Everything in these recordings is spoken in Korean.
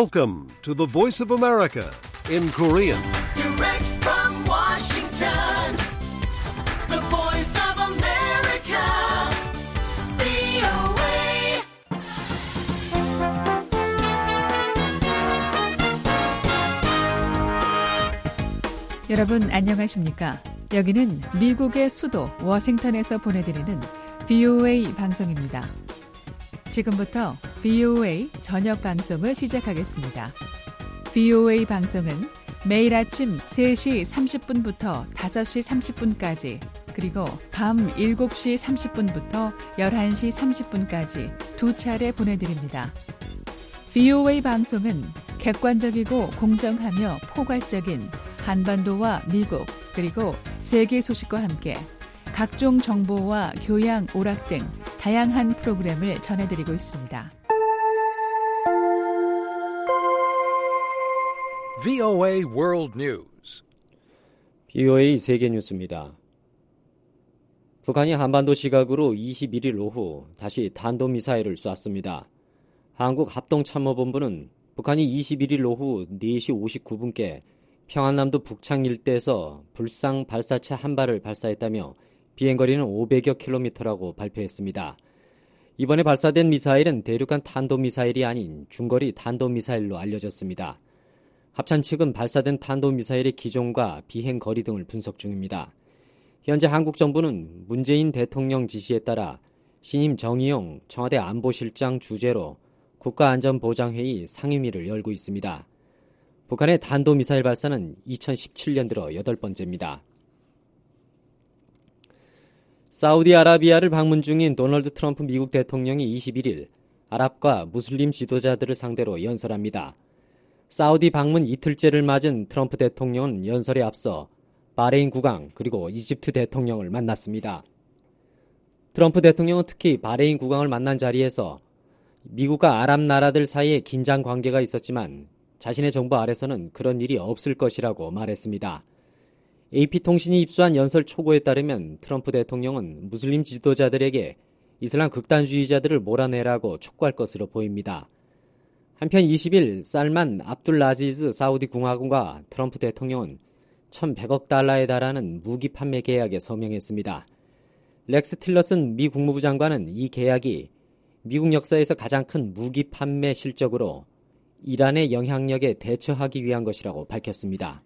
Welcome to the Voice of America in Korean. Direct from Washington, the Voice of America, VOA. 여러분 안녕하십니까? 여기는 미국의 수도 워싱턴에서 보내드리는 VOA 방송입니다. 지금부터 VOA 저녁 방송을 시작하겠습니다. VOA 방송은 매일 아침 3시 30분부터 5시 30분까지 그리고 밤 7시 30분부터 11시 30분까지 두 차례 보내드립니다. VOA 방송은 객관적이고 공정하며 포괄적인 한반도와 미국 그리고 세계 소식과 함께 각종 정보와 교양, 오락 등 다양한 프로그램을 전해드리고 있습니다. VOA World News. VOA 세계 뉴스입니다. 북한이 한반도 시각으로 21일 오후 다시 탄도미사일을 쐈습니다. 한국합동참모본부는 북한이 21일 오후 4시 59분께 평안남도 북창 일대에서 불상 발사체 한 발을 발사했다며 비행거리는 500여 킬로미터라고 발표했습니다. 이번에 발사된 미사일은 대륙간 탄도미사일이 아닌 중거리 탄도미사일로 알려졌습니다. 합참 측은 발사된 탄도미사일의 기종과 비행거리 등을 분석 중입니다. 현재 한국 정부는 문재인 대통령 지시에 따라 신임 정의용 청와대 안보실장 주재로 국가안전보장회의 상임위를 열고 있습니다. 북한의 탄도미사일 발사는 2017년 들어 8번째입니다. 사우디아라비아를 방문 중인 도널드 트럼프 미국 대통령이 21일 아랍과 무슬림 지도자들을 상대로 연설합니다. 사우디 방문 이틀째를 맞은 트럼프 대통령은 연설에 앞서 바레인 국왕 그리고 이집트 대통령을 만났습니다. 트럼프 대통령은 특히 바레인 국왕을 만난 자리에서 미국과 아랍 나라들 사이에 긴장 관계가 있었지만 자신의 정부 아래서는 그런 일이 없을 것이라고 말했습니다. AP통신이 입수한 연설 초고에 따르면 트럼프 대통령은 무슬림 지도자들에게 이슬람 극단주의자들을 몰아내라고 촉구할 것으로 보입니다. 한편 20일 살만 압둘라지즈 사우디 공화국과 트럼프 대통령은 1,100억 달러에 달하는 무기 판매 계약에 서명했습니다. 렉스 틸러슨 미 국무부 장관은 이 계약이 미국 역사에서 가장 큰 무기 판매 실적으로 이란의 영향력에 대처하기 위한 것이라고 밝혔습니다.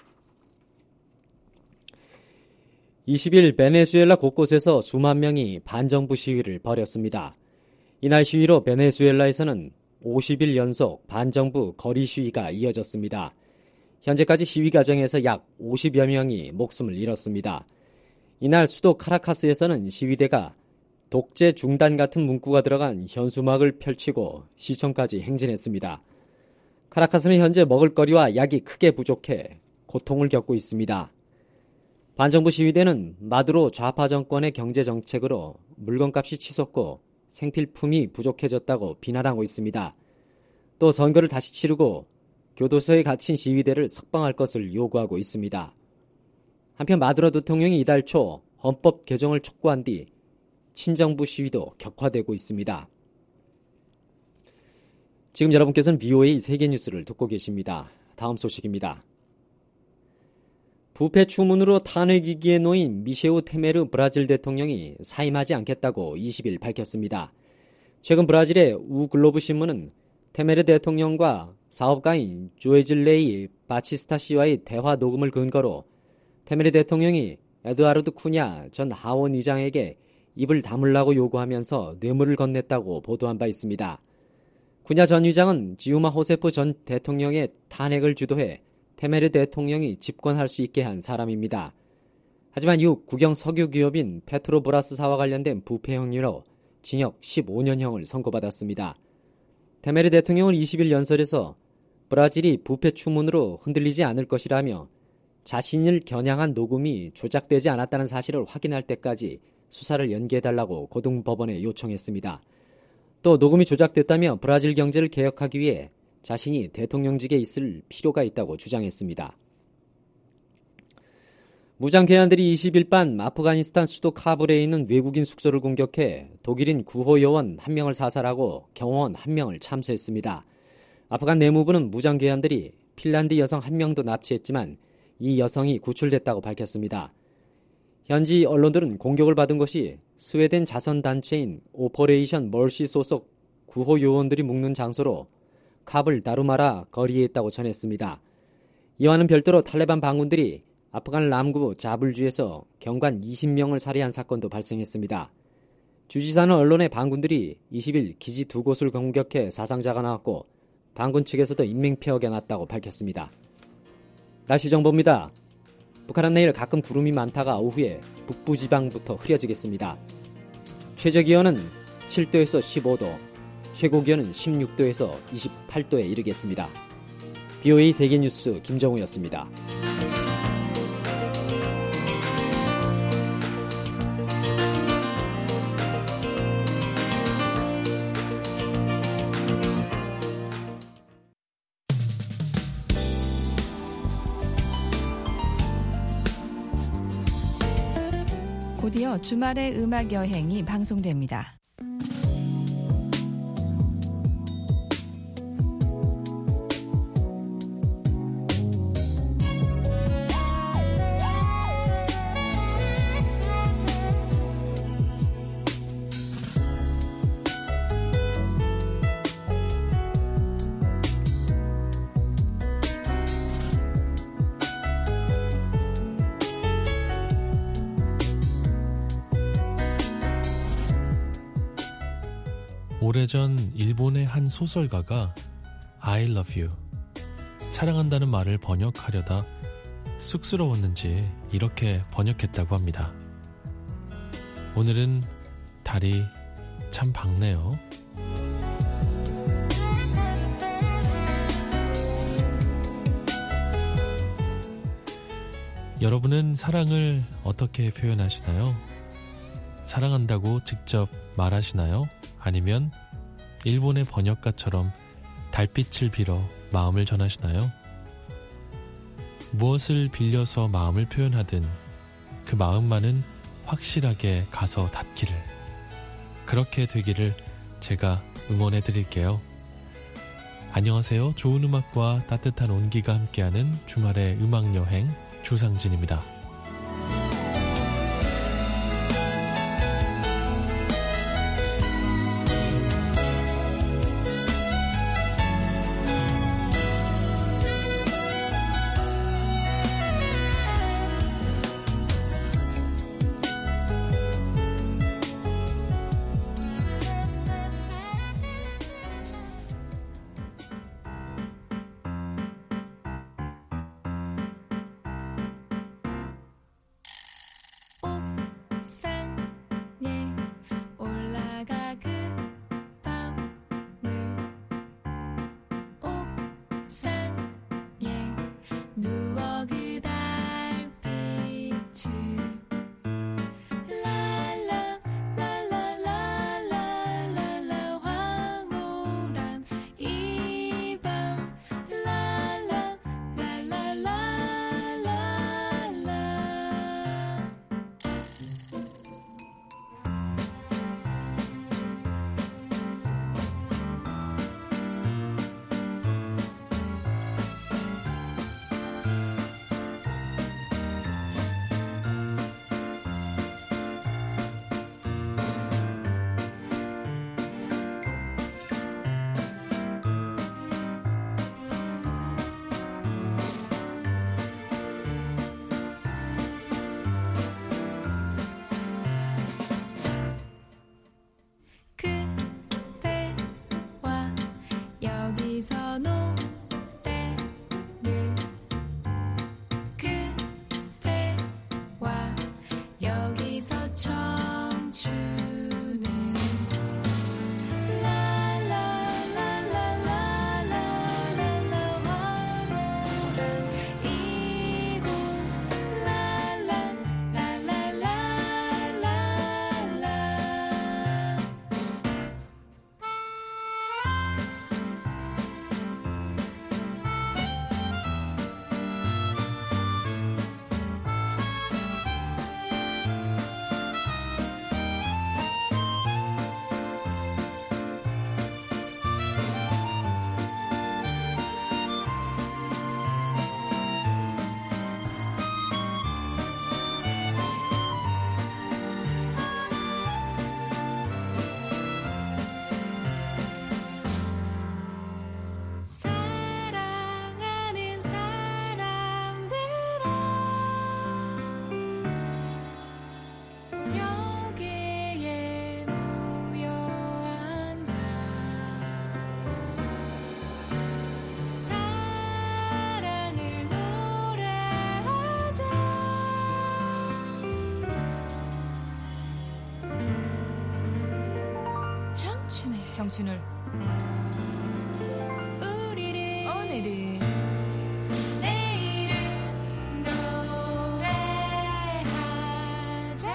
20일 베네수엘라 곳곳에서 수만 명이 반정부 시위를 벌였습니다. 이날 시위로 베네수엘라에서는 50일 연속 반정부 거리 시위가 이어졌습니다. 현재까지 시위 과정에서 약 50여 명이 목숨을 잃었습니다. 이날 수도 카라카스에서는 시위대가 독재 중단 같은 문구가 들어간 현수막을 펼치고 시청까지 행진했습니다. 카라카스는 현재 먹을거리와 약이 크게 부족해 고통을 겪고 있습니다. 반정부 시위대는 마두로 좌파 정권의 경제 정책으로 물건값이 치솟고 생필품이 부족해졌다고 비난하고 있습니다. 또 선거를 다시 치르고 교도소에 갇힌 시위대를 석방할 것을 요구하고 있습니다. 한편 마두로 대통령이 이달 초 헌법 개정을 촉구한 뒤 친정부 시위도 격화되고 있습니다. 지금 여러분께서는 VOA 세계뉴스를 듣고 계십니다. 다음 소식입니다. 부패 추문으로 탄핵 위기에 놓인 미셰우 테메르 브라질 대통령이 사임하지 않겠다고 20일 밝혔습니다. 최근 브라질의 우글로브 신문은 테메르 대통령과 사업가인 조에즐레이 바치스타 씨와의 대화 녹음을 근거로 테메르 대통령이 에드와르드 쿠냐 전 하원 의장에게 입을 다물라고 요구하면서 뇌물을 건넸다고 보도한 바 있습니다. 쿠냐 전 의장은 지우마 호세프 전 대통령의 탄핵을 주도해 테메르 대통령이 집권할 수 있게 한 사람입니다. 하지만 이후 국영 석유 기업인 페트로브라스사와 관련된 부패 혐의로 징역 15년형을 선고받았습니다. 테메르 대통령은 20일 연설에서 브라질이 부패 추문으로 흔들리지 않을 것이라며 자신을 겨냥한 녹음이 조작되지 않았다는 사실을 확인할 때까지 수사를 연기해달라고 고등법원에 요청했습니다. 또 녹음이 조작됐다며 브라질 경제를 개혁하기 위해 자신이 대통령직에 있을 필요가 있다고 주장했습니다. 무장괴한들이 20일 밤 아프가니스탄 수도 카불에 있는 외국인 숙소를 공격해 독일인 구호 요원 1명을 사살하고 경호원 1명을 참수했습니다. 아프간 내무부는 무장괴한들이 핀란드 여성 한 명도 납치했지만 이 여성이 구출됐다고 밝혔습니다. 현지 언론들은 공격을 받은 것이 스웨덴 자선단체인 오퍼레이션 멀시 소속 구호 요원들이 묵는 장소로 카불 다루마라 거리에 있다고 전했습니다. 이와는 별도로 탈레반 반군들이 아프간 남부 자불주에서 경관 20명을 살해한 사건도 발생했습니다. 주지사는 언론의 반군들이 20일 기지 두 곳을 공격해 사상자가 나왔고 반군 측에서도 인명피해가 났다고 밝혔습니다. 날씨 정보입니다. 북한은 내일 가끔 구름이 많다가 오후에 북부지방부터 흐려지겠습니다. 최저기온은 7도에서 15도, 최고기온은 16도에서 28도에 이르겠습니다. BOA 세계뉴스 김정우였습니다. 곧이어 주말의 음악 여행이 방송됩니다. 오래전 일본의 한 소설가가 I love you, 사랑한다는 말을 번역하려다 쑥스러웠는지 이렇게 번역했다고 합니다. 오늘은 달이 참 밝네요. 여러분은 사랑을 어떻게 표현하시나요? 사랑한다고 직접 말하시나요? 아니면 일본의 번역가처럼 달빛을 빌어 마음을 전하시나요? 무엇을 빌려서 마음을 표현하든 그 마음만은 확실하게 가서 닿기를, 그렇게 되기를 제가 응원해 드릴게요. 안녕하세요. 좋은 음악과 따뜻한 온기가 함께하는 주말의 음악여행 조상진입니다. 청춘을 우리를 오늘을 내일을 노래하자.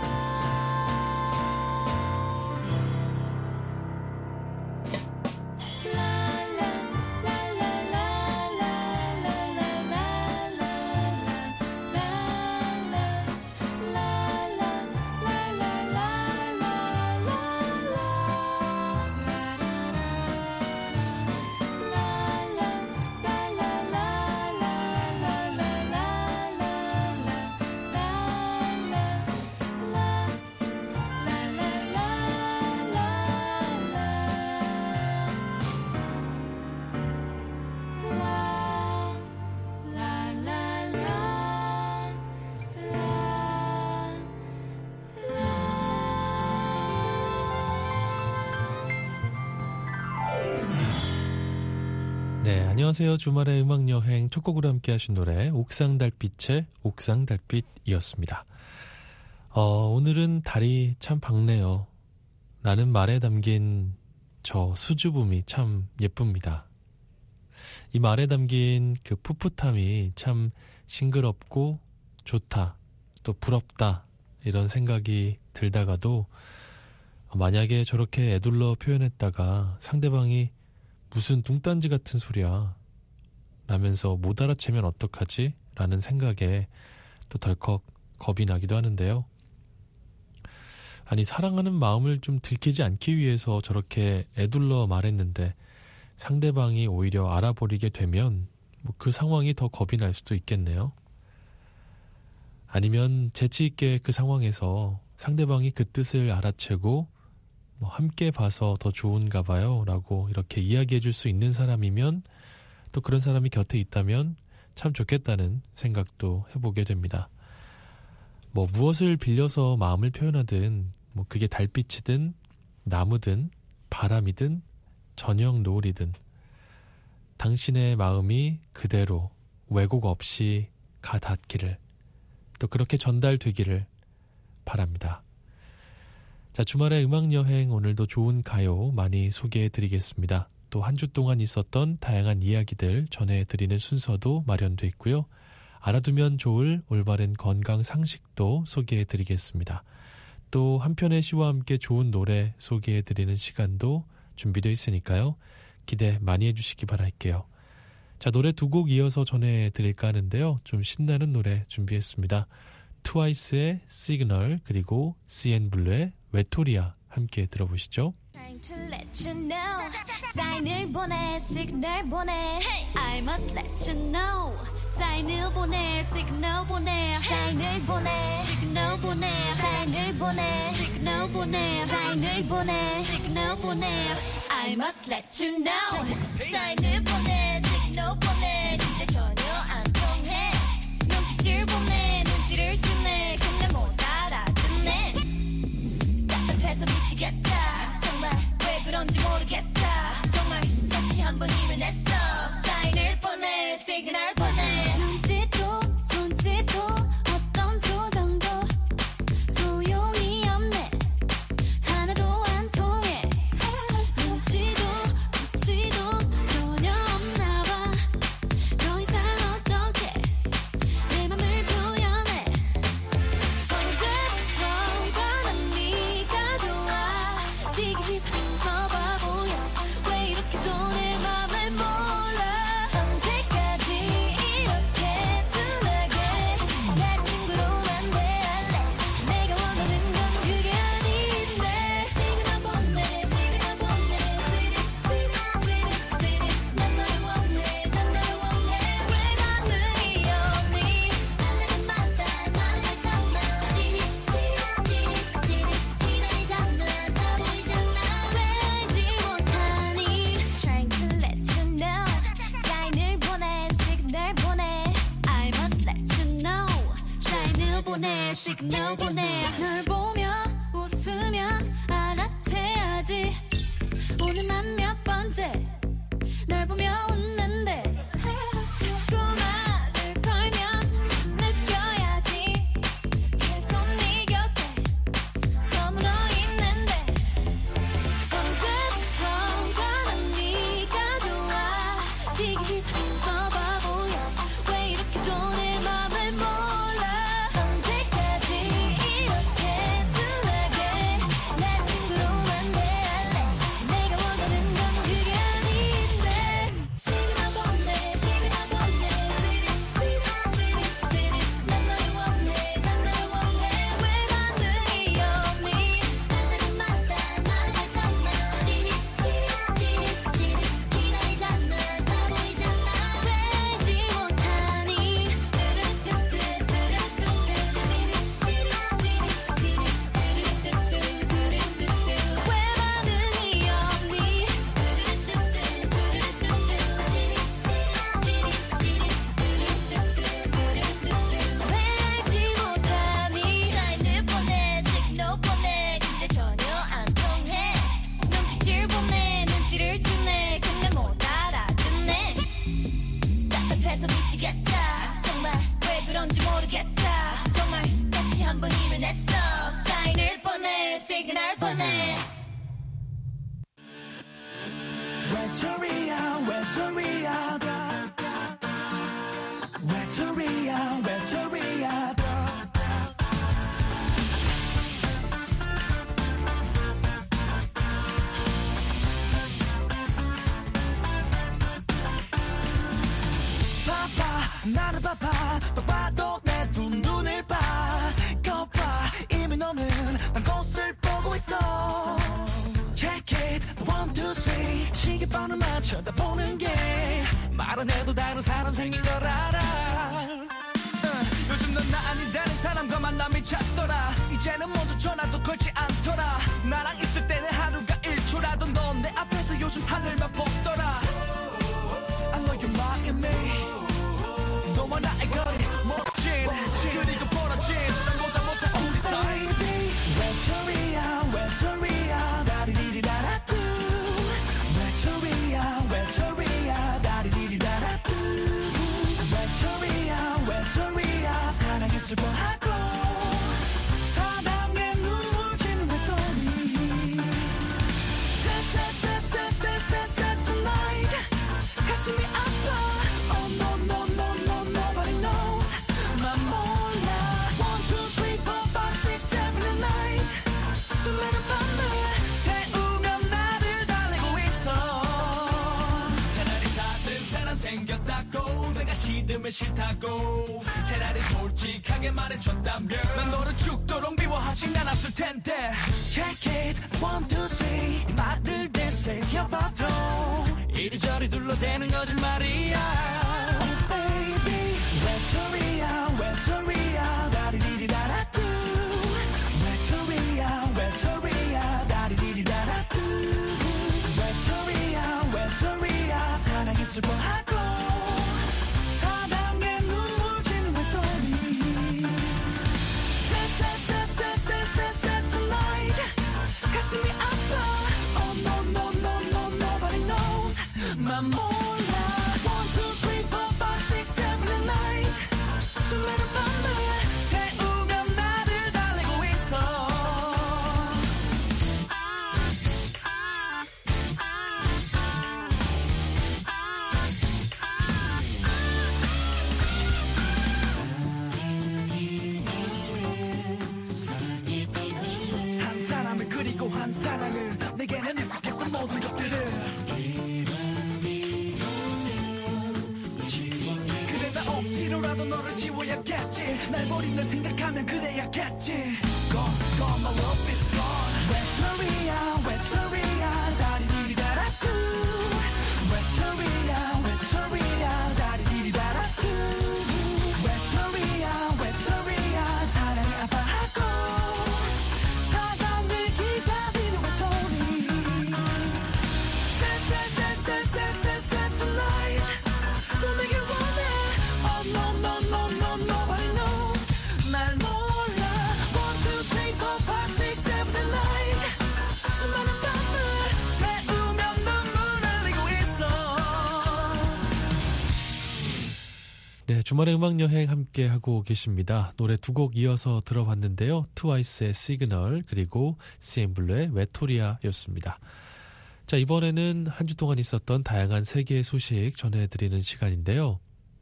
네, 안녕하세요. 주말의 음악여행 첫 곡으로 함께 하신 노래 옥상달빛의 옥상달빛이었습니다. 오늘은 달이 참 밝네요. 라는 말에 담긴 저 수줍음이 참 예쁩니다. 이 말에 담긴 그 풋풋함이 참 싱그럽고 좋다, 또 부럽다 이런 생각이 들다가도 만약에 저렇게 애둘러 표현했다가 상대방이 무슨 뚱딴지 같은 소리야 라면서 못 알아채면 어떡하지? 라는 생각에 또 덜컥 겁이 나기도 하는데요. 아니, 사랑하는 마음을 좀 들키지 않기 위해서 저렇게 애둘러 말했는데 상대방이 오히려 알아버리게 되면 그 상황이 더 겁이 날 수도 있겠네요. 아니면 재치 있게 그 상황에서 상대방이 그 뜻을 알아채고 함께 봐서 더 좋은가 봐요 라고 이렇게 이야기해 줄 수 있는 사람이면, 또 그런 사람이 곁에 있다면 참 좋겠다는 생각도 해보게 됩니다. 무엇을 빌려서 마음을 표현하든, 그게 달빛이든 나무든 바람이든 저녁 노을이든 당신의 마음이 그대로 왜곡 없이 가 닿기를, 또 그렇게 전달되기를 바랍니다. 자, 주말의 음악여행, 오늘도 좋은 가요 많이 소개해드리겠습니다. 또 한 주 동안 있었던 다양한 이야기들 전해드리는 순서도 마련돼 있고요. 알아두면 좋을 올바른 건강 상식도 소개해드리겠습니다. 또 한편의 시와 함께 좋은 노래 소개해드리는 시간도 준비되어 있으니까요. 기대 많이 해주시기 바랄게요. 자, 노래 두 곡 이어서 전해드릴까 하는데요. 좀 신나는 노래 준비했습니다. 트와이스의 시그널, 그리고 CN블루의 외톨이야 함께 들어보시죠. Trying to let you know. 사인을 보내, 시그널 보내. I must let you know. 사인을 보내, 시그널 보내. 사인을 보내, 시그널 보내. 사인을 보내, 시그널 보내. 사인을 보내, 시그널 보내. I must let you know. 사인을 보내, 시그널 보내. 근데 전혀 안 통해. 눈빛을 보내, 눈치를 주네. 근데 못 알아듣네. 답답해서 미치겠다. 정말 왜 그런지 모르겠다. 정말 다시 한번 일을 냈어. 사인을 보내, 시그널 보내. 눈짓도 손짓도 어떤 표정도 소용이 없네. 하나도 안 통해. 눈치도 코치도 전혀 없나 봐. 더 이상 어떻게 내 맘을 표현해. 언제부턴가 난 네가 좋아. 지기 싫다면서 바보야. 왜 이렇게 또 내 맘을 몰라. 언제까지 이렇게 둔하게 내 친구로만 대할래. 내가 원하는 건 그게 아닌데. 시그널 보내, 시그널 보내. 찌릿 난 너를 원해, 난 너를 원해. 왜 반응이 없니? 만나는 마다 말할 때마다 찌릿 기다리잖아. 다 보이잖아. 왜 알지 못하니? Trying to let you know. 사인을 보내, 시그널 보내. I must let you know. 사인을 보내, 시그널 보내. 널 보며 웃으면 알아채야지. 오늘만 몇 번째 날 보며 웃는데. 또 말을 걸면 느껴야지. 계속 네 곁에 머물러 있는데. 언제부턴가 멈칫 서 바보야 왜 이렇게도 내 맘을 몰라 언제까지 이렇게 둔하게 날 친구로만 대할래 내가 원하는 건 그게 아닌데 시그널 보내 시그널 보내 찌릿 난 너를 원해 난 너를 원해 왜 반응이 없니 날마다 말할 것만 찌릿 기다리잖아 다 보이잖아 되지 못하니 왜 반응이 없니 왜 알지 못하니 사인을 보내 시그널 보내 근데 전혀 안 통해 눈빛을 보내 눈치를 주네 근데 못 알아듣네 답답해서 미치겠다 정말 왜 그런지 모르겠다 정말 다시 한번 일을 냈어 사인을 보내 시그널 보내 외톨이야 외톨이야다 외톨이야 외톨이야다 바빠 나는 바빠 바빠도 내 두 눈을 봐 거봐 이미 너는 난 곳을 보고 있어 Check it one two three 시계번호만 쳐다보는 게 말 안 해도 다른 사람 생긴 걸 알아 요즘 넌 나 아닌 다른 사람과 만남이 잦더라 이제는 먼저 전화도 걸지 않더라 나랑 있을 때는 하루가 1초라도 넌 내 앞에서 요즘 하늘만 보더라 I know you're mocking me 너와 나의 거리 멀어진 그리고 벌어진 보다 못한 우리 사이 외톨이야 외톨이야 다리리리다라뚜 외톨이야 외톨이야 다리리리다라뚜 외톨이야 외톨이야 사랑에 슬퍼하고 사랑에 눈물 지는 외톨이 sad tonight 가슴이 아파 Oh no no no no nobody knows 난 몰라 1, 2, 3, 4, 5, 6, 7, and 8 수많은 밤을 새우며 나를 달래고 있어 차라리 다른 사람 생겼다고 내가 싫으면 싫다고 차라리 솔직하게 말해줬다면 난 너를 죽도록 미워하진 않았을 텐데 Check it 1, 2, 3 말을 되새겨봐도 이리저리 둘러대는 거짓말이야 Oh baby 외톨이야 외톨이야 다리리리다라뚜 외톨이야 외톨이야 다리리리다라뚜 외톨이야 외톨이야 사랑에 슬퍼하고 사랑에 눈물 지는 외톨이 sad tonight 가슴이 아파 Oh no no no no nobody knows 난 몰라 1, 2, 3, 4, 5, 6, 7, and 8 수많은 밤을 새우며 나를 달래고 있어 한 사람을 그리고 한 사랑을 내게는 익숙했던 모든 것들을 그래 나 억지로라도 너를 지워야겠지 날 버린 널 생각하면 그래야겠지 Gone my love is gone 외톨이야 외톨이야 다리리리다라뚜 외톨이야 외톨이야 다리리리다라뚜 외톨이야 외톨이야 사랑을 아파하고 사랑을 기다리는 외톨이 sad tonight 꿈이길 원해 Oh no no no no nobody knows 날 몰라 1, 2, 3, 4, 5, 6, 7, and 8 수많은 밤을 새우며 눈물 흘리고 있어 네, 주말의 음악여행 함께 하고 계십니다. 노래 두 곡 이어서 들어봤는데요. 트와이스의 시그널 그리고 CN블루의 외톨이야였습니다. 자, 이번에는 한 주 동안 있었던 다양한 세계의 소식 전해드리는 시간인데요.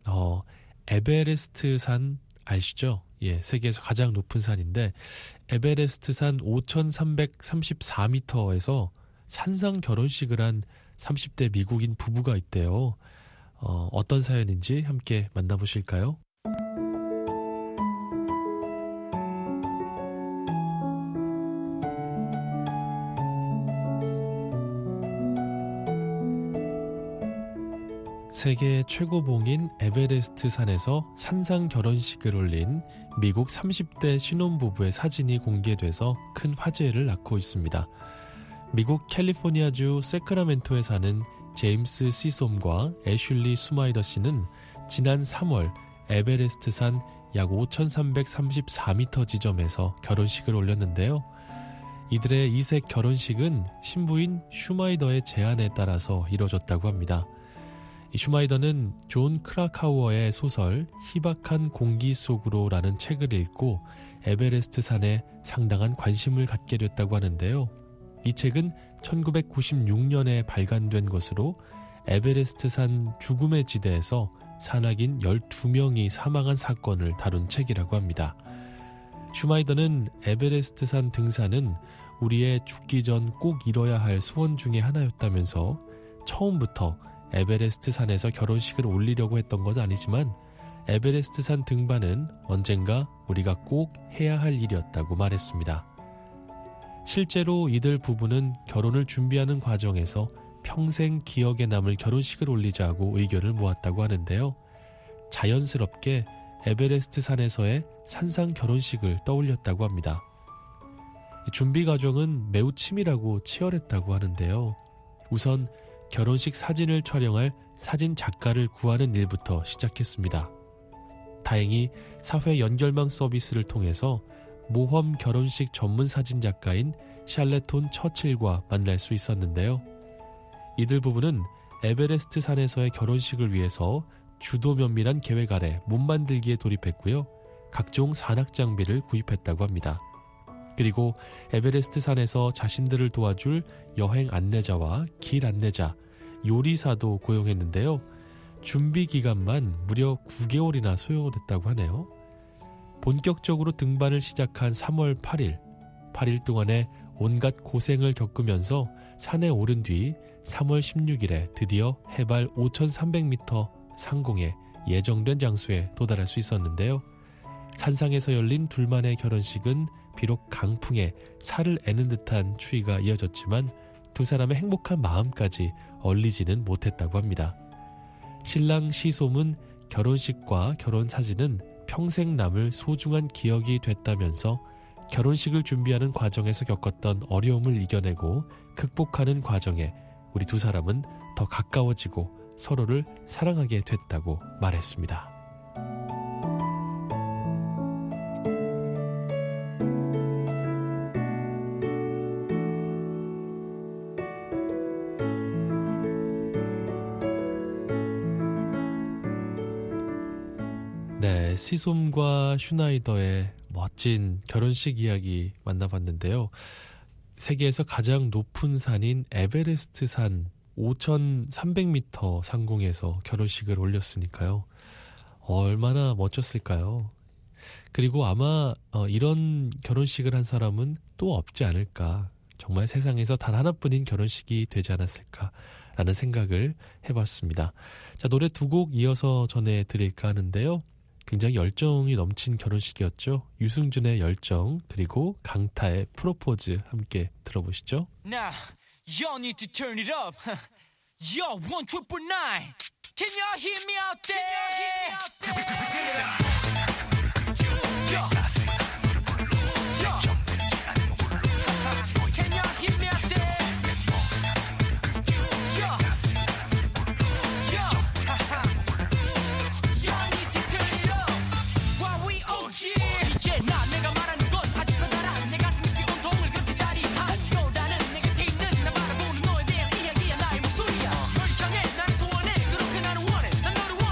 에베레스트 산 아시죠? 예, 세계에서 가장 높은 산인데 에베레스트 산 5,334m에서 산상 결혼식을 한 30대 미국인 부부가 있대요. 어떤 사연인지 함께 만나보실까요? 세계 최고봉인 에베레스트 산에서 산상 결혼식을 올린 미국 30대 신혼부부의 사진이 공개돼서 큰 화제를 낳고 있습니다. 미국 캘리포니아주 세크라멘토에 사는 제임스 시솜과 애슐리 수마이더 씨는 지난 3월 에베레스트 산 약 5,334m 지점에서 결혼식을 올렸는데요. 이들의 이색 결혼식은 신부인 슈마이더의 제안에 따라서 이뤄졌다고 합니다. 이 슈마이더는 존 크라카우어의 소설 희박한 공기 속으로라는 책을 읽고 에베레스트 산에 상당한 관심을 갖게 됐다고 하는데요. 이 책은 1996년에 발간된 것으로 에베레스트 산 죽음의 지대에서 산악인 12명이 사망한 사건을 다룬 책이라고 합니다. 슈마이더는 에베레스트 산 등산은 우리의 죽기 전 꼭 이뤄야 할 소원 중에 하나였다면서 처음부터 에베레스트 산에서 결혼식을 올리려고 했던 건 아니지만 에베레스트 산 등반은 언젠가 우리가 꼭 해야 할 일이었다고 말했습니다. 실제로 이들 부부는 결혼을 준비하는 과정에서 평생 기억에 남을 결혼식을 올리자고 의견을 모았다고 하는데요. 자연스럽게 에베레스트 산에서의 산상 결혼식을 떠올렸다고 합니다. 준비 과정은 매우 치밀하고 치열했다고 하는데요. 우선 결혼식 사진을 촬영할 사진 작가를 구하는 일부터 시작했습니다. 다행히 사회 연결망 서비스를 통해서 모험 결혼식 전문 사진 작가인 샬레톤 처칠과 만날 수 있었는데요. 이들 부부는 에베레스트 산에서의 결혼식을 위해서 주도 면밀한 계획 아래 몸 만들기에 돌입했고요. 각종 산악 장비를 구입했다고 합니다. 그리고 에베레스트 산에서 자신들을 도와줄 여행 안내자와 길 안내자, 요리사도 고용했는데요. 준비 기간만 무려 9개월이나 소요됐다고 하네요. 본격적으로 등반을 시작한 3월 8일 동안에 온갖 고생을 겪으면서 산에 오른 뒤 3월 16일에 드디어 해발 5,300m 상공에 예정된 장소에 도달할 수 있었는데요. 산상에서 열린 둘만의 결혼식은 비록 강풍에 살을 애는 듯한 추위가 이어졌지만 두 사람의 행복한 마음까지 얼리지는 못했다고 합니다. 신랑 시솜은 결혼식과 결혼 사진은 평생 남을 소중한 기억이 됐다면서 결혼식을 준비하는 과정에서 겪었던 어려움을 이겨내고 극복하는 과정에 우리 두 사람은 더 가까워지고 서로를 사랑하게 됐다고 말했습니다. 네, 시솜과 슈나이더의 멋진 결혼식 이야기 만나봤는데요. 세계에서 가장 높은 산인 에베레스트 산 5,300m 상공에서 결혼식을 올렸으니까요. 얼마나 멋졌을까요? 그리고 아마 이런 결혼식을 한 사람은 또 없지 않을까. 정말 세상에서 단 하나뿐인 결혼식이 되지 않았을까라는 생각을 해봤습니다. 자, 노래 두 곡 이어서 전해드릴까 하는데요. 굉장히 열정이 넘친 결혼식이었죠. 유승준의 열정 그리고 강타의 프로포즈 함께 들어보시죠. Now, y'all need to turn it up. Yo, 1,999. Can y'all hear me out there? Yo. Yo. Can y'all hear me out there? Yo. Yo. Y'all need to turn it up. While we OG. 이제 내가 말하는 건 아주 커다란 내 가슴 깊이 온통을 그렇게 자리한 너라는 내 곁에 있는 나 바라보는 너에 대한 이야기야 나의 목소리야 널 향해 나는 소원해 그렇게 나는 원해 난 너를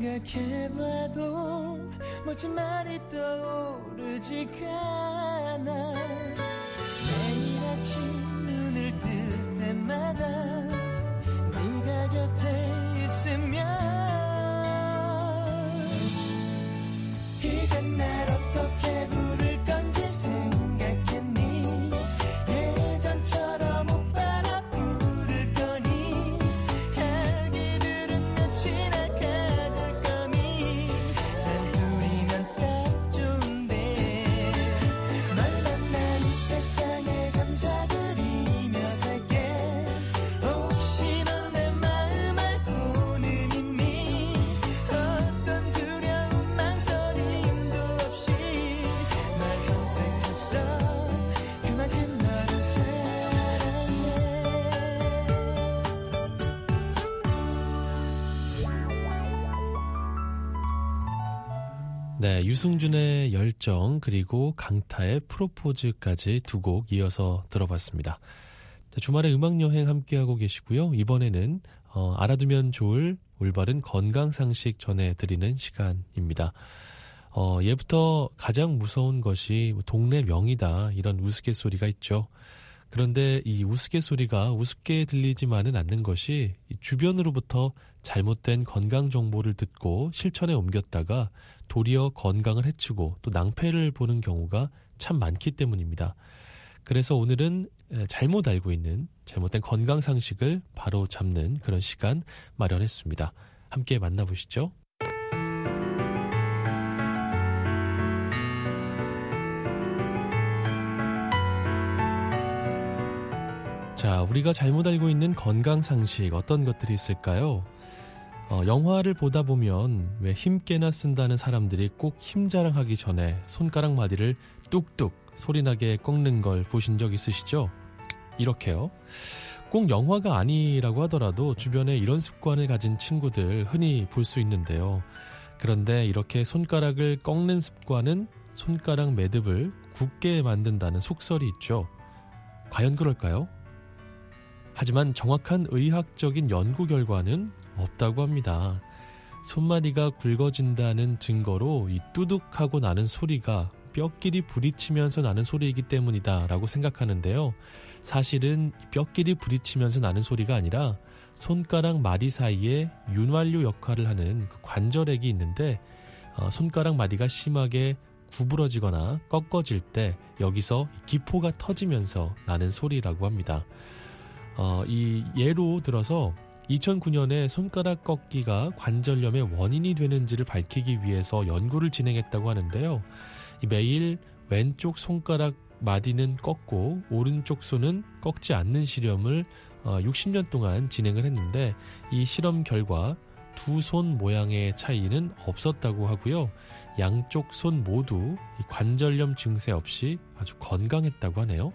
생각해봐도 멋진 말이 떠오르지가 않아. 매일 아침 눈을 뜰 때마다 네가 곁에 있으면 이제 날 어떻게 부를 건지 생각했니. 예전처럼 오빠라 부를 거니. 아기들은 며칠나 가질 거니. 난 둘이면 딱 좋은데. 널 만난 이 세상에 감사드리며 살게. 혹시 넌 내 마음 알고는 있니. 어떤 두려움 망설임도 없이 날 선택했어. 그만큼 너를 사랑해. 네, 유승준의 열정 그리고 강타의 프로포즈까지 두 곡 이어서 들어봤습니다. 자, 주말에 음악여행 함께하고 계시고요. 이번에는 알아두면 좋을 올바른 건강상식 전해드리는 시간입니다. 예부터 가장 무서운 것이 동네 명이다 이런 우스갯소리가 있죠. 그런데 이 우스갯소리가 우습게 들리지만은 않는 것이 주변으로부터 잘못된 건강 정보를 듣고 실천에 옮겼다가 도리어 건강을 해치고 또 낭패를 보는 경우가 참 많기 때문입니다. 그래서 오늘은 잘못 알고 있는 잘못된 건강 상식을 바로 잡는 그런 시간 마련했습니다. 함께 만나보시죠. 자, 우리가 잘못 알고 있는 건강 상식 어떤 것들이 있을까요? 영화를 보다 보면 왜 힘께나 쓴다는 사람들이 꼭 힘자랑하기 전에 손가락 마디를 뚝뚝 소리나게 꺾는 걸 보신 적 있으시죠? 이렇게요. 꼭 영화가 아니라고 하더라도 주변에 이런 습관을 가진 친구들 흔히 볼 수 있는데요. 그런데 이렇게 손가락을 꺾는 습관은 손가락 매듭을 굳게 만든다는 속설이 있죠. 과연 그럴까요? 하지만 정확한 의학적인 연구 결과는 없다고 합니다. 손마디가 굵어진다는 증거로 이 뚜둑하고 나는 소리가 뼈끼리 부딪히면서 나는 소리이기 때문이다 라고 생각하는데요. 사실은 뼈끼리 부딪히면서 나는 소리가 아니라 손가락 마디 사이에 윤활유 역할을 하는 그 관절액이 있는데 손가락 마디가 심하게 구부러지거나 꺾어질 때 여기서 기포가 터지면서 나는 소리라고 합니다. 이 예로 들어서 2009년에 손가락 꺾기가 관절염의 원인이 되는지를 밝히기 위해서 연구를 진행했다고 하는데요. 매일 왼쪽 손가락 마디는 꺾고 오른쪽 손은 꺾지 않는 실험을 60년 동안 진행을 했는데 이 실험 결과 두 손 모양의 차이는 없었다고 하고요. 양쪽 손 모두 관절염 증세 없이 아주 건강했다고 하네요.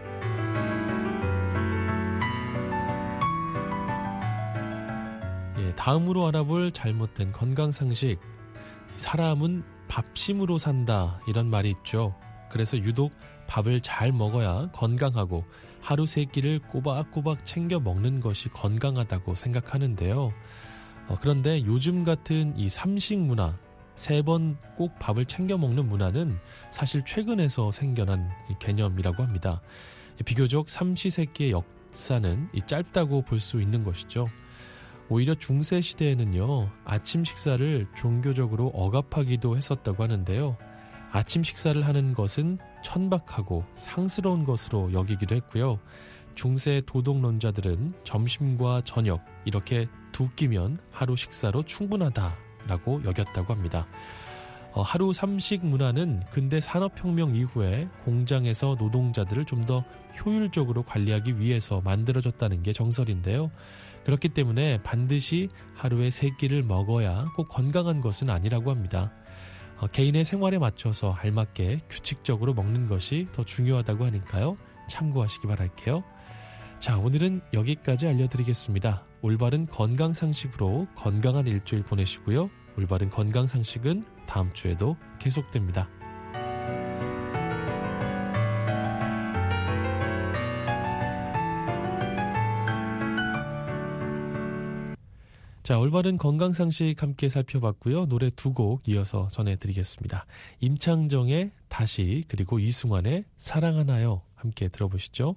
다음으로 알아볼 잘못된 건강상식. 사람은 밥심으로 산다 이런 말이 있죠. 그래서 유독 밥을 잘 먹어야 건강하고 하루 세 끼를 꼬박꼬박 챙겨 먹는 것이 건강하다고 생각하는데요. 그런데 요즘 같은 이 삼식 문화, 3번 꼭 밥을 챙겨 먹는 문화는 사실 최근에서 생겨난 개념이라고 합니다. 비교적 삼시세끼의 역사는 짧다고 볼 수 있는 것이죠. 오히려 중세 시대에는요, 아침 식사를 종교적으로 억압하기도 했었다고 하는데요. 아침 식사를 하는 것은 천박하고 상스러운 것으로 여기기도 했고요. 중세 도덕론자들은 점심과 저녁 이렇게 두 끼면 하루 식사로 충분하다라고 여겼다고 합니다. 하루 삼식 문화는 근대 산업혁명 이후에 공장에서 노동자들을 좀 더 효율적으로 관리하기 위해서 만들어졌다는 게 정설인데요. 그렇기 때문에 반드시 하루에 3끼를 먹어야 꼭 건강한 것은 아니라고 합니다. 개인의 생활에 맞춰서 알맞게 규칙적으로 먹는 것이 더 중요하다고 하니까요. 참고하시기 바랄게요. 자, 오늘은 여기까지 알려드리겠습니다. 올바른 건강상식으로 건강한 일주일 보내시고요. 올바른 건강상식은 다음 주에도 계속됩니다. 자, 자, 올바른 건강상식 함께 살펴봤고요. 노래 두 곡 이어서 전해드리겠습니다. 임창정의 다시, 그리고 이승환의 사랑하나요 함께 들어보시죠.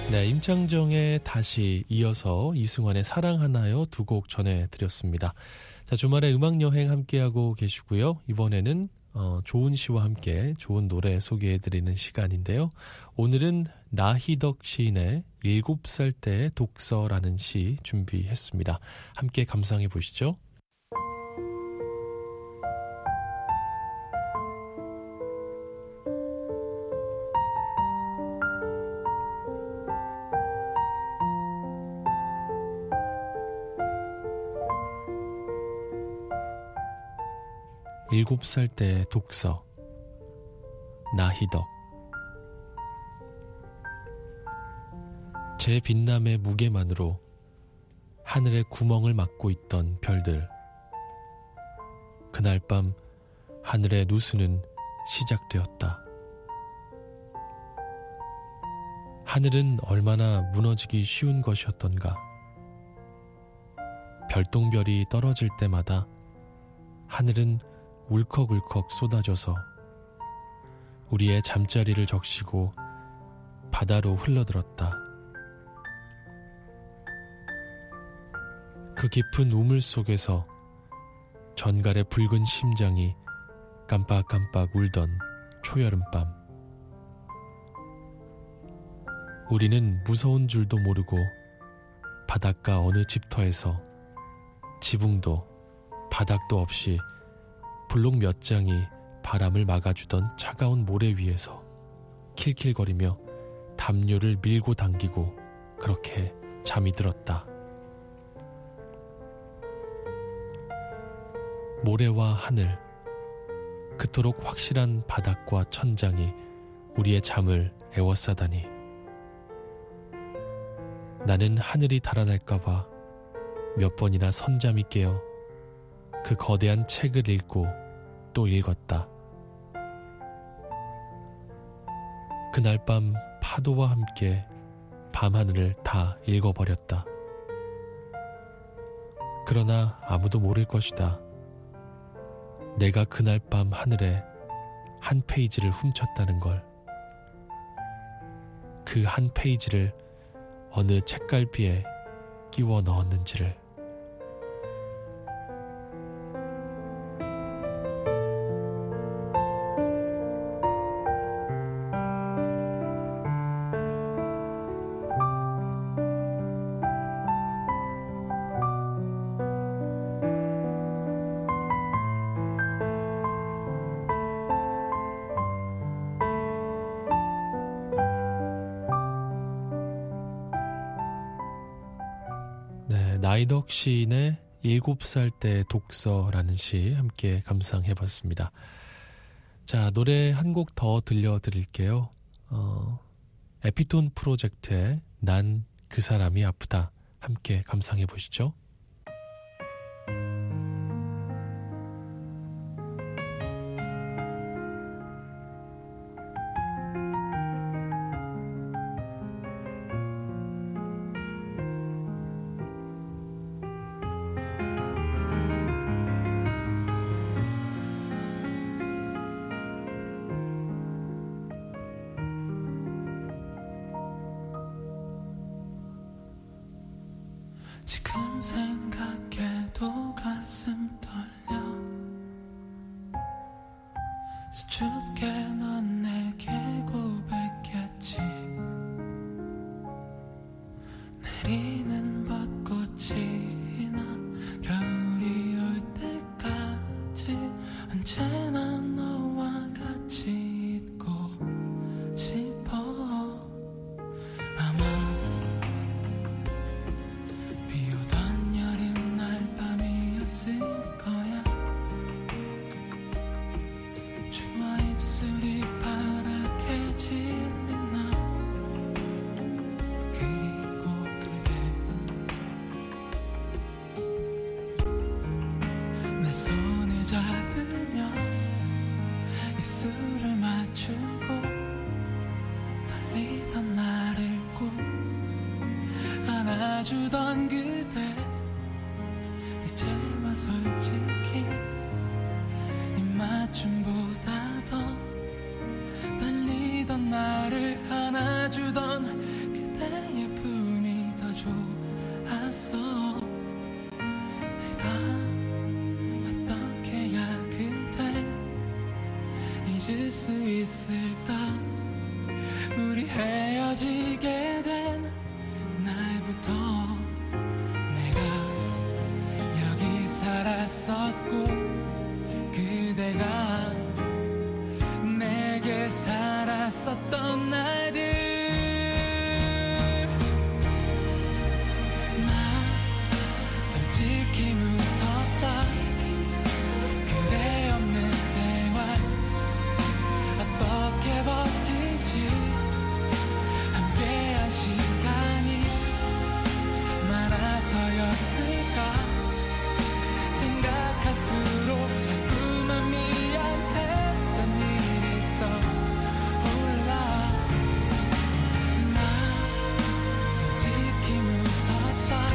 네, 임창정의 다시 이어서 이승환의 사랑하나요 두 곡 전해드렸습니다. 자, 주말에 음악여행 함께하고 계시고요. 이번에는 좋은 시와 함께 좋은 노래 소개해드리는 시간인데요. 오늘은 나희덕 시인의 7살 때의 독서라는 시 준비했습니다. 함께 감상해 보시죠. 일곱 살 때의 독서. 나희덕. 제 빛남의 무게만으로 하늘의 구멍을 막고 있던 별들. 그날 밤 하늘의 누수는 시작되었다. 하늘은 얼마나 무너지기 쉬운 것이었던가. 별똥별이 떨어질 때마다 하늘은 울컥울컥 쏟아져서 우리의 잠자리를 적시고 바다로 흘러들었다. 그 깊은 우물 속에서 전갈의 붉은 심장이 깜빡깜빡 울던 초여름밤. 우리는 무서운 줄도 모르고 바닷가 어느 집터에서 지붕도 바닥도 없이 블록 몇 장이 바람을 막아주던 차가운 모래 위에서 킬킬거리며 담요를 밀고 당기고 그렇게 잠이 들었다. 모래와 하늘, 그토록 확실한 바닥과 천장이 우리의 잠을 에워싸다니. 나는 하늘이 달아날까봐 몇 번이나 선잠이 깨어 그 거대한 책을 읽고 또 읽었다. 그날 밤 파도와 함께 밤하늘을 다 읽어버렸다. 그러나 아무도 모를 것이다. 내가 그날 밤 하늘에 한 페이지를 훔쳤다는 걸. 그 한 페이지를 어느 책갈피에 끼워 넣었는지를. 나희덕 시인의 7살 때 독서라는 시 함께 감상해봤습니다. 자, 노래 한 곡 더 들려드릴게요. 에피톤 프로젝트의 난 그 사람이 아프다 함께 감상해보시죠. 지금 생각해도 가슴 떨려. 수줍게 넌 내게 고백했지. 내리는 벚꽃이나 겨울이 올 때까지 언제나 너와 같이 있고 싶어. 아마 비오던 여름날 밤이었을 거야. 주와 입술이 파랗게 질린 날. 그리고 그대 내 손을 잡으며 입술을 맞추고 떨리던 나를 꼭 안아주던 그대. 이제 와 솔직히 입맞춤보다 더 떨리던 나를 안아주던 그대. 않았어. 내가 어떻게 해야 그댈 잊을 수 있을까. 우리 헤어지게 된 날부터 내가 여기 살았었고 그대가 내게 살았었던 날들. 나 솔직히 무섭다. 그대 없는 생활 어떻게 버틸지. 함께한 시간이 많아서였을까. 생각할수록 자꾸만 미안했던 일이 떠올라. 나 솔직히 무섭다.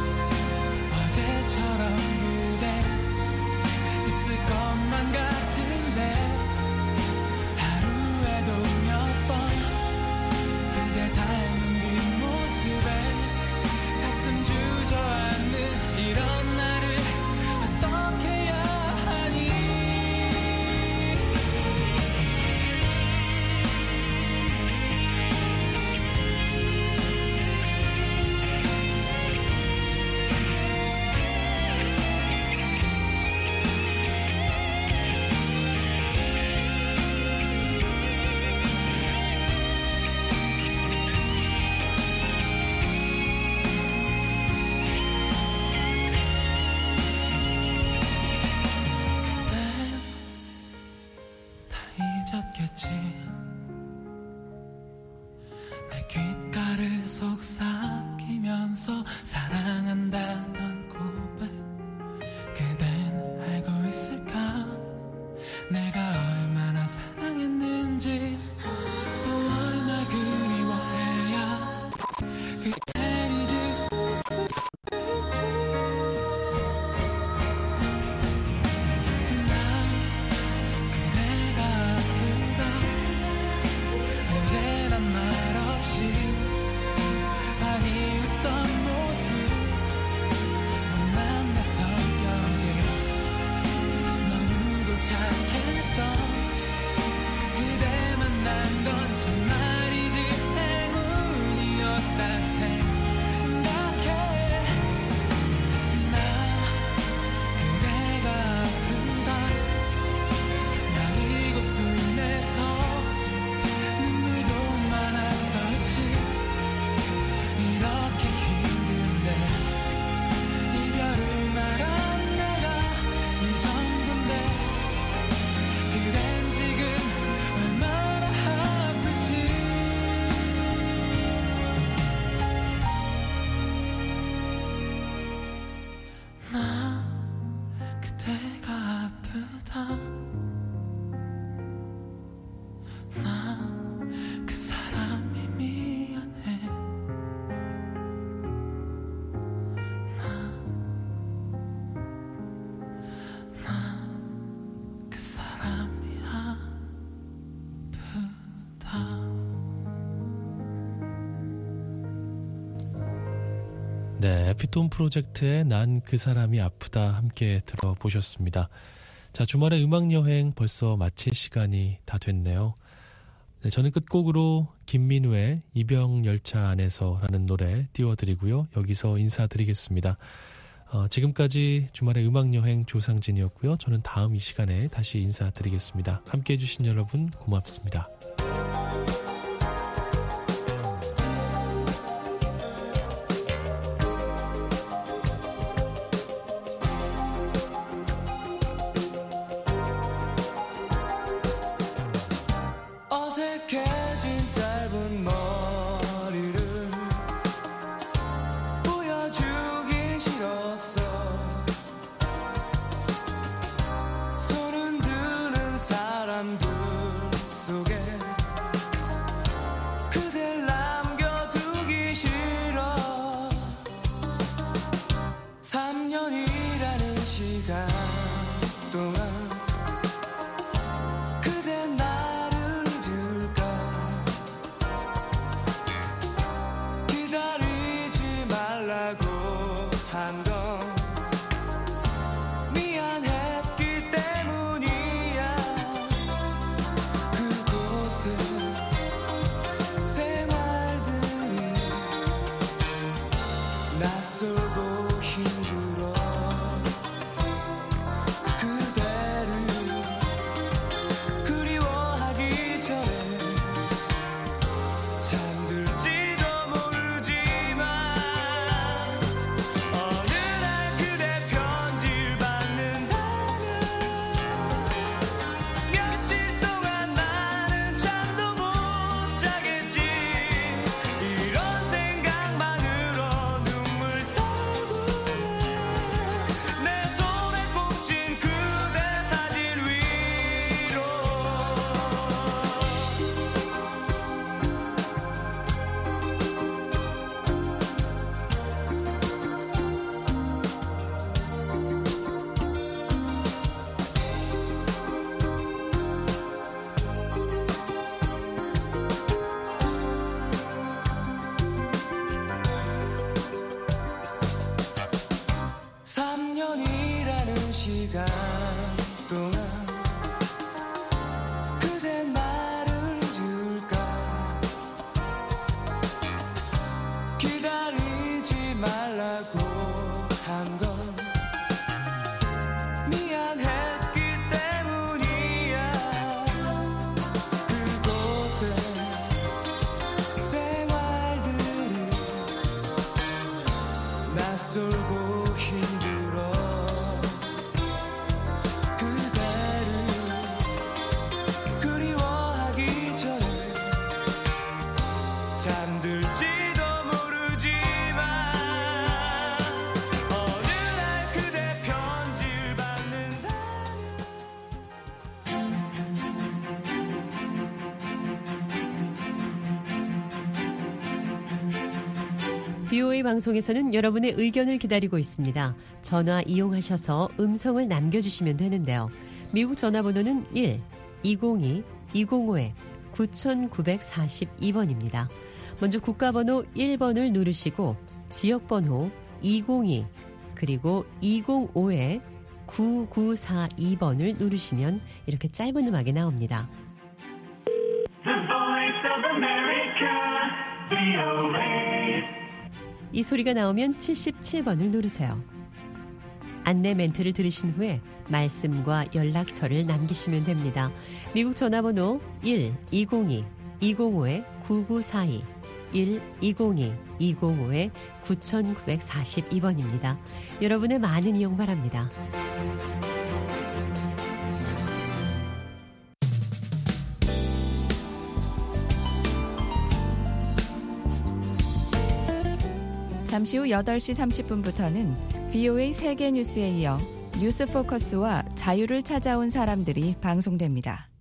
어제처럼 그대 있을 것만 같은데 하루에도 몇 번 그대 닮은 뒷모습에 가슴 주저앉는 이런 나를 어떻게 해야 하니. 그댄 다 잊었겠지. 내 귓가를 속삭이면서 사랑한다던 고백 그댄 알고 있을까. 내가 얼마나 사랑했는지 또 얼마 그리워해야 그댈 잊을 수 있을지. 난 그대가 아프다. 언제나 말없이 많이 웃던 모습. 못난 내 성격에 너무도 착했던 그대 만난 건 정말이지 행운이었다 생각해. 나 그대가 아프다. 여리고 숨에서 눈물도 많았었지. 이렇게 힘든데 이별을 말한 내가 이 정도인데 그댄 지금 얼마나 아플지. 나 그대가 아프다. 나 그 사람이 미안해. 나 그 사람이 아프다. 네, 에피톤 프로젝트의 난 그 사람이 아프다 함께 들어보셨습니다. 자, 주말의 음악여행 벌써 마칠 시간이 다 됐네요. 네, 저는 끝곡으로 김민우의 이병열차 안에서라는 노래 띄워드리고요. 여기서 인사드리겠습니다. 지금까지 주말의 음악여행 조상진이었고요. 저는 다음 이 시간에 다시 인사드리겠습니다. 함께해 주신 여러분 고맙습니다. 어색해진 짧은 머리를 보여주기 싫었어. 손흔 드는 사람들 속에 잠들지도 모르지만 어느 날 그대 편지를 받는다면 BOA 방송에서는 여러분의 의견을 기다리고 있습니다. 전화 이용하셔서 음성을 남겨주시면 되는데요. 미국 전화번호는 1-202-205-9942번입니다. 먼저 국가번호 1번을 누르시고 지역번호 202 그리고 205-9942번을 누르시면 이렇게 짧은 음악이 나옵니다. 이 소리가 나오면 77번을 누르세요. 안내 멘트를 들으신 후에 말씀과 연락처를 남기시면 됩니다. 미국 전화번호 1-202-205-9942 1-202-205-9942번입니다. 여러분의 많은 이용 바랍니다. 잠시 후 8시 30분부터는 BOA 세계 뉴스에 이어 뉴스 포커스와 자유를 찾아온 사람들이 방송됩니다.